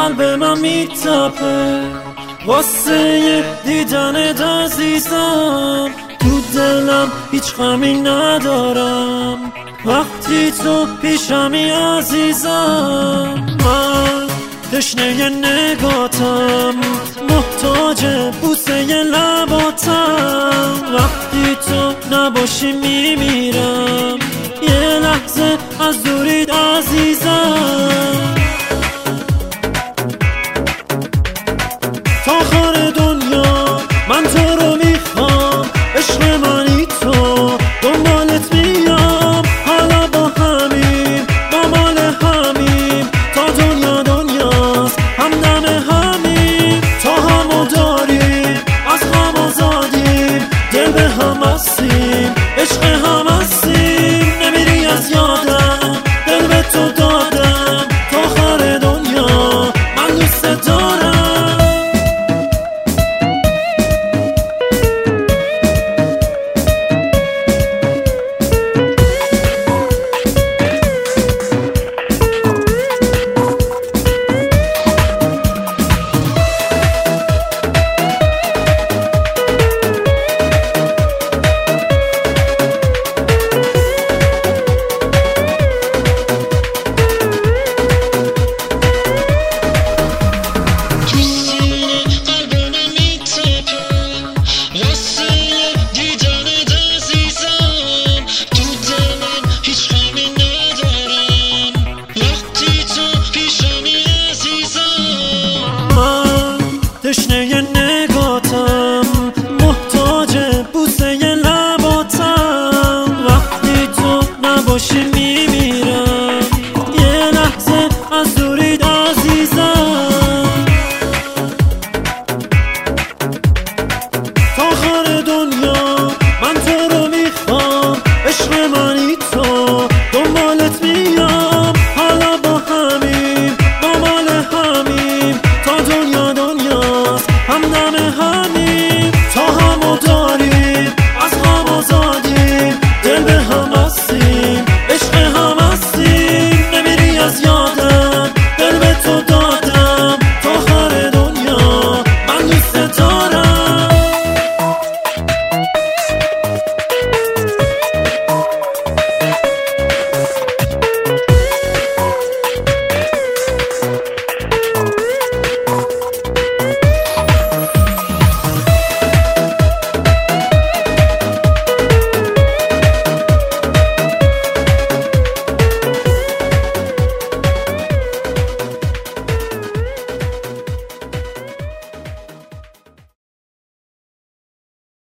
قلب من میتپه واسه دیدنت عزیزم. تو دلم هیچ غمی ندارم وقتی تو پیشمی عزیزم. من تشنه نگاتم محتاج بوسه لباتم. وقتی تو نباشی میمیرم یه لحظه از دورید عزیزم. تا آخر دنیا من تو رو میخوام عشق من